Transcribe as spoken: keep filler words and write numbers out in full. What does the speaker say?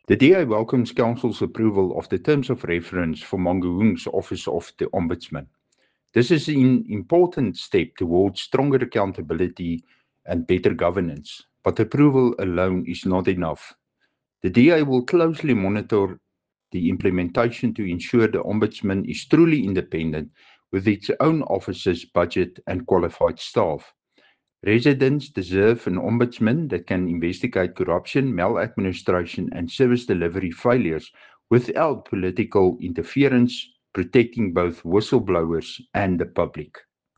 The D A welcomes Council's approval of the terms of reference for Mangaung's Office of the Ombudsman. This is an important step towards stronger accountability and better governance, but approval alone is not enough. The D A will closely monitor the implementation to ensure the Ombudsman is truly independent with its own offices, budget, and qualified staff. Residents deserve an ombudsman that can investigate corruption, maladministration, and service delivery failures without political interference, protecting both whistleblowers and the public.